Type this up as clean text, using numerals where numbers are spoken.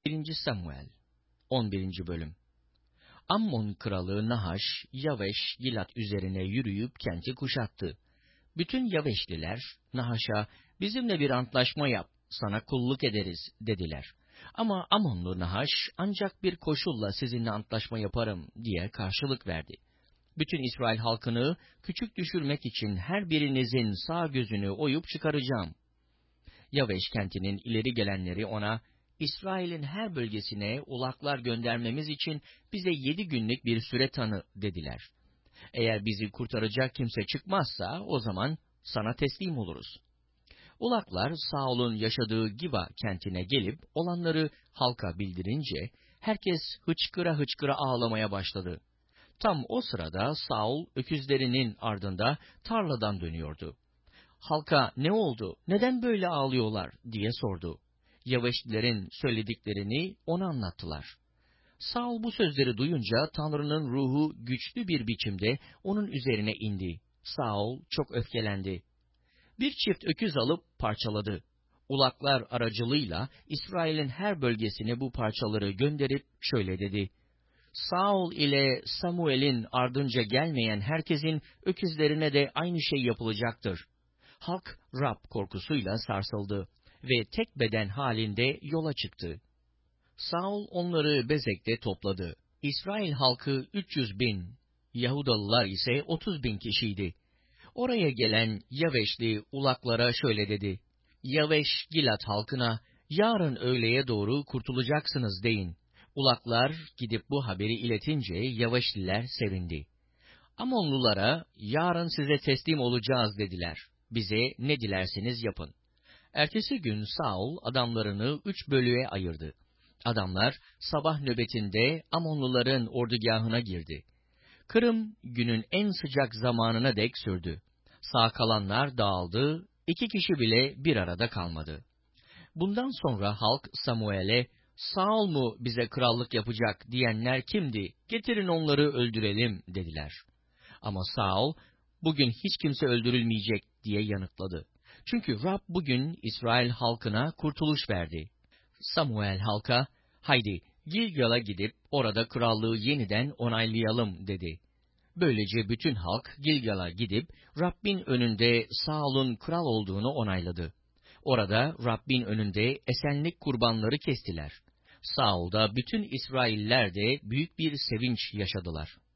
1. Samuel 11. Bölüm. Ammon kralı Nahaş, Yaveş, Gilat üzerine yürüyüp kenti kuşattı. Bütün Yaveşliler, Nahaş'a, bizimle bir antlaşma yap, sana kulluk ederiz, dediler. Ama Ammonlu Nahaş, ancak bir koşulla sizinle antlaşma yaparım, diye karşılık verdi. Bütün İsrail halkını küçük düşürmek için her birinizin sağ gözünü oyup çıkaracağım. Yaveş kentinin ileri gelenleri ona, İsrail'in her bölgesine ulaklar göndermemiz için bize 7 günlük bir süre tanı, dediler. Eğer bizi kurtaracak kimse çıkmazsa, o zaman sana teslim oluruz. Ulaklar Saul'un yaşadığı Giba kentine gelip olanları halka bildirince, herkes hıçkıra hıçkıra ağlamaya başladı. Tam o sırada Saul öküzlerinin ardında tarladan dönüyordu. Halka ne oldu, neden böyle ağlıyorlar diye sordu. Yaveşlilerin söylediklerini ona anlattılar. Saul bu sözleri duyunca Tanrı'nın ruhu güçlü bir biçimde onun üzerine indi. Saul çok öfkelendi. Bir çift öküz alıp parçaladı. Ulaklar aracılığıyla İsrail'in her bölgesine bu parçaları gönderip şöyle dedi: Saul ile Samuel'in ardınca gelmeyen herkesin öküzlerine de aynı şey yapılacaktır. Halk Rab korkusuyla sarsıldı ve tek beden halinde yola çıktı. Saul onları Bezek'te topladı. İsrail halkı 300.000, Yahudalılar ise 30.000 kişiydi. Oraya gelen Yaveşli ulaklara şöyle dedi: Yaveş Gilat halkına, yarın öğleye doğru kurtulacaksınız deyin. Ulaklar gidip bu haberi iletince Yaveşliler sevindi. Amonlulara, yarın size teslim olacağız dediler. Bize ne dilerseniz yapın. Ertesi gün Saul adamlarını 3 bölüğe ayırdı. Adamlar sabah nöbetinde Amonluların ordugahına girdi. Kırım günün en sıcak zamanına dek sürdü. Sağ kalanlar dağıldı, 2 kişi bile bir arada kalmadı. Bundan sonra halk Samuel'e, Saul mu bize krallık yapacak diyenler kimdi, getirin onları öldürelim dediler. Ama Saul, bugün hiç kimse öldürülmeyecek diye yanıtladı. Çünkü Rab bugün İsrail halkına kurtuluş verdi. Samuel halka, haydi Gilgal'a gidip orada krallığı yeniden onaylayalım dedi. Böylece bütün halk Gilgal'a gidip Rabbin önünde Saul'un kral olduğunu onayladı. Orada Rabbin önünde esenlik kurbanları kestiler. Saul'da bütün İsrailler de büyük bir sevinç yaşadılar.